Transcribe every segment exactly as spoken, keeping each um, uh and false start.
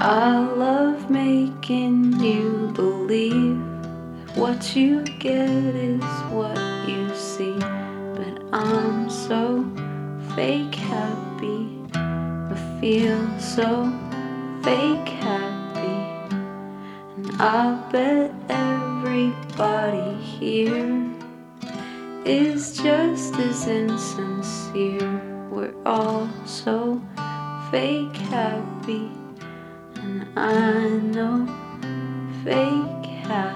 I love making you believe that what you get is what you see. But I'm so fake happy, I feel so fake happy. And I bet everybody here is just as insincere. We're all so fake happy, and I know fake happy.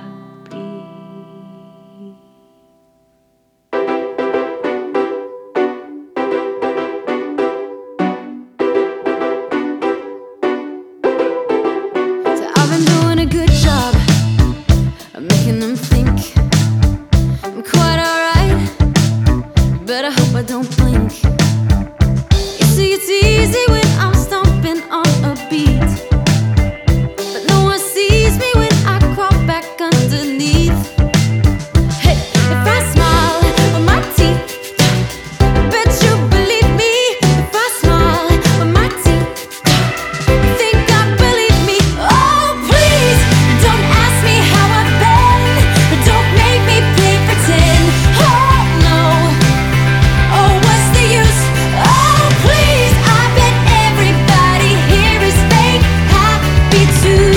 So I've been doing a good job of making them think I'm quite alright, but I hope I don't blink. You see, it's easy when I'm stomping on a beat, but no one sees me when I crawl back underneath. Hey, if I smile with my teeth, I bet you believe me. If I smile with my teeth, you think I believe me. Oh, please, don't ask me how I've been, but don't make me play pretend. Oh, no. Oh, what's the use? Oh, please, I bet everybody here is fake happy too.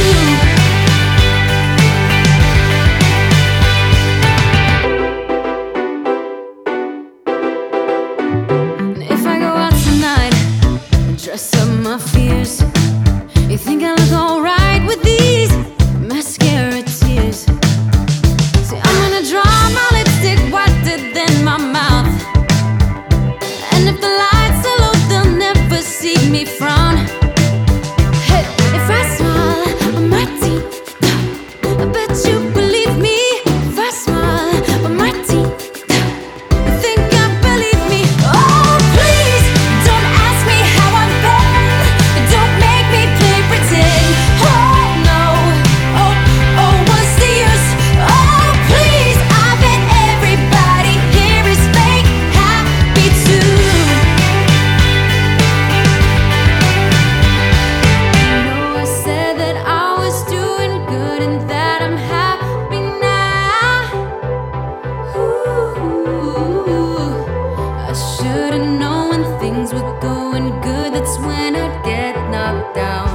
And if I go out tonight and dress up my fears, you think I look alright with these mascara tears? See, I'm gonna draw my lipstick whiter than my mouth, and if the lights are low, they'll never see me frown. Hey, if I smile with my teeth, I bet you believe me. If I smile with my teeth, you think I believe me. Oh, please, don't ask me how I've been, don't make me play pretend. Oh, no. Oh, oh, what's the use? Oh, please, I bet everybody here is fake happy too. You know I said that I was doing good and that I'm happy now. Ooh, I should've known when things were going good, that's when I'd get knocked down.